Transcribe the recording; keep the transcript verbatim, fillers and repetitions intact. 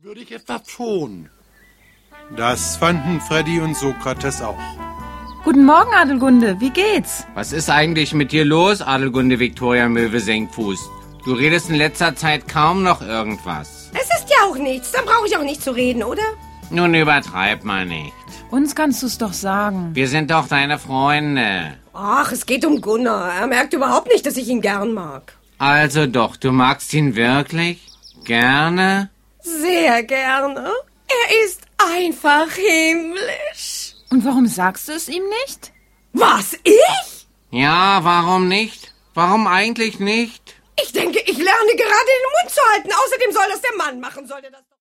Würde ich etwa tun. Das fanden Freddy und Sokrates auch. Guten Morgen, Adelgunde. Wie geht's? Was ist eigentlich mit dir los, Adelgunde Viktoria Möwe-Senkfuß? Du redest in letzter Zeit kaum noch irgendwas. Es ist ja auch nichts. Dann brauche ich auch nicht zu reden, oder? Nun übertreib mal nicht. Uns kannst du's doch sagen. Wir sind doch deine Freunde. Ach, es geht um Gunnar. Er merkt überhaupt nicht, dass ich ihn gern mag. Also doch, du magst ihn wirklich? Gerne? Sehr gerne. Er ist einfach himmlisch. Und warum sagst du es ihm nicht? Was, ich? Ja, warum nicht? Warum eigentlich nicht? Ich denke, ich lerne gerade den Mund zu halten. Außerdem soll das der Mann machen. Sollte das